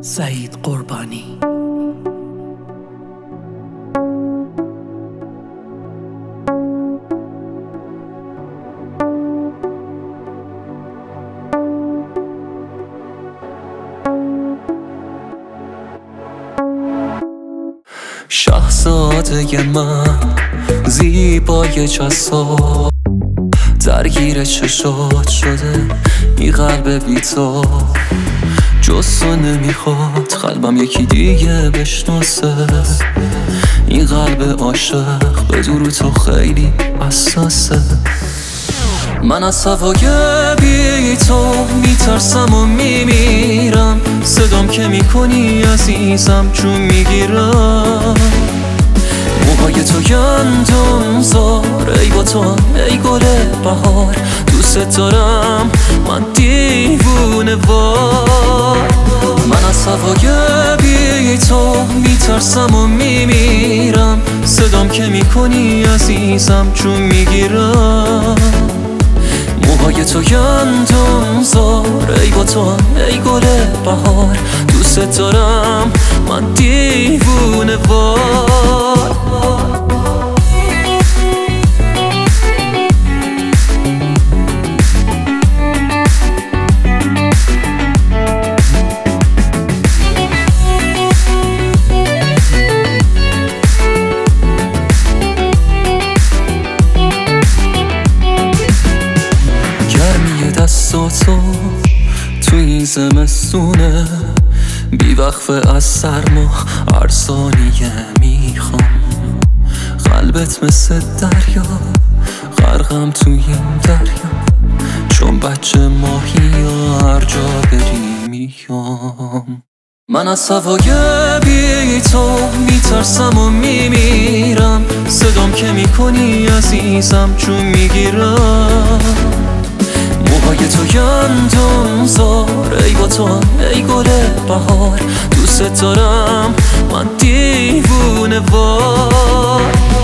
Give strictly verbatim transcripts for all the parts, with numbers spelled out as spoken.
سعید قربانی. شاهزاده من زیبای جذاب، درگیر چشات شده این قلب بی تو، جز تو نمیخواد قلبم یکی دیگه بشناسه. این قلب عاشق بدون تو خیلی حساسه. من از هوای بی تو میترسم و میمیرم، صدام که میکنی عزیزم چون میگیرم. موهای تو گندم زار، ای با تو ای گل بهار، دوست دارم من دیوونه وار. من از هوای بی تو میترسم و میمیرم، صدام که میکنی عزیزم چون میگیرم. موهای تو گندم زار، ای با تو ای گل بهار، دوست دارم من دیوونه وار. دست تو توی این زمستونه بی وقفه از سرما هر ثانیه میخوام. قلبت مثل دریا غرقم توی این دریا، چون بچه ماهی یا هر جا بری میام. من از هوای بی تو میترسم و میمیرم، صدام که میکنی عزیزم چون میگیرم. موهای تو گندم زار، ای با تو ای گل بهار، دوست دارم من دیوونه وار.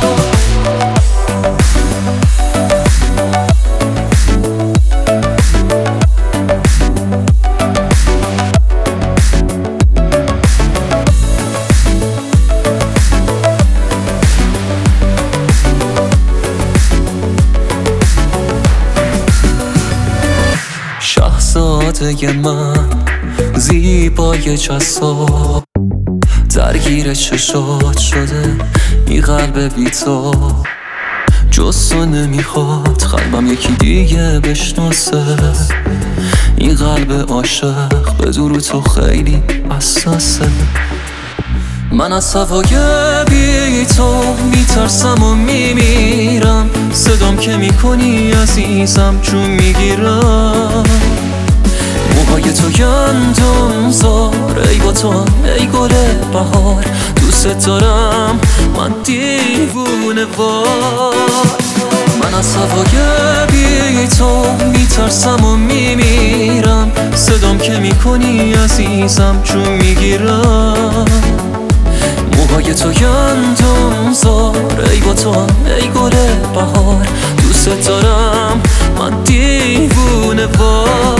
شاهزاده من زیبای جذاب، درگیر چشات شده این قلب بی تو، جز تو نمیخواد قلبم یکی دیگه بشناسه. این قلب عاشق بدون تو خیلی حساسه. من از هوای بی تو میترسم و میمیرم، صدام که میکنی عزیزم چون میگیرم. موهای تو گندم زار، ای با تو ای گل بهار، دوست دارم من دیوونه وار. من از هوای بی تو میترسم و میمیرم، صدام که میکنی عزیزم چون میگیرم. موهای تو گندم زار، ای با تو ای گل بهار، دوست دارم من دیوونه وار.